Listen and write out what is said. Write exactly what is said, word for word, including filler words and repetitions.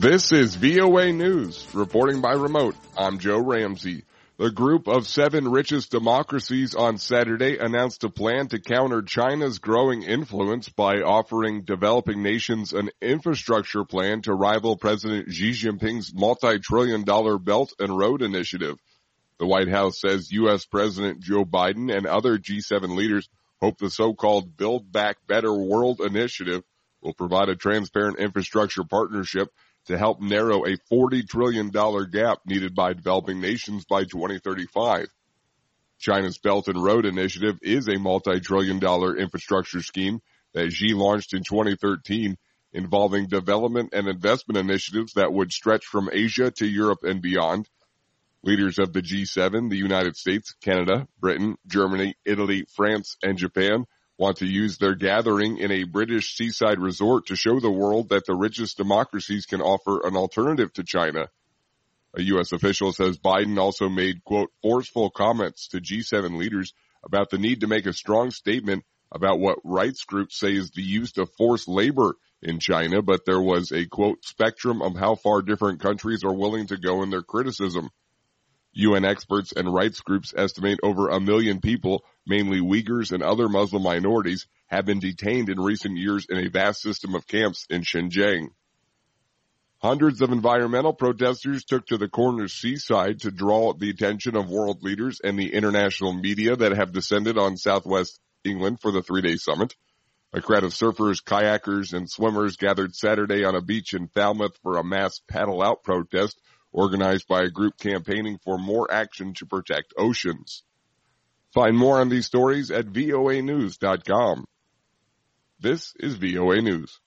This is V O A News. Reporting by remote, I'm Joe Ramsey. The group of seven richest democracies on Saturday announced a plan to counter China's growing influence by offering developing nations an infrastructure plan to rival President Xi Jinping's multi-trillion dollar Belt and Road Initiative. The White House says U S. President Joe Biden and other G seven leaders hope the so-called Build Back Better World Initiative will provide a transparent infrastructure partnership to help narrow a forty trillion dollars gap needed by developing nations by twenty thirty-five. China's Belt and Road Initiative is a multi-trillion dollar infrastructure scheme that Xi launched in twenty thirteen, involving development and investment initiatives that would stretch from Asia to Europe and beyond. Leaders of the G seven, the United States, Canada, Britain, Germany, Italy, France, and Japan want to use their gathering in a British seaside resort to show the world that the richest democracies can offer an alternative to China. A U S official says Biden also made, quote, forceful comments to G seven leaders about the need to make a strong statement about what rights groups say is the use of forced labor in China, but there was a, quote, spectrum of how far different countries are willing to go in their criticism. U N experts and rights groups estimate over a million people, mainly Uyghurs and other Muslim minorities, have been detained in recent years in a vast system of camps in Xinjiang. Hundreds of environmental protesters took to the Cornish seaside to draw the attention of world leaders and the international media that have descended on southwest England for the three-day summit. A crowd of surfers, kayakers, and swimmers gathered Saturday on a beach in Falmouth for a mass paddle-out protest organized by a group campaigning for more action to protect oceans. Find more on these stories at V O A news dot com. This is V O A News.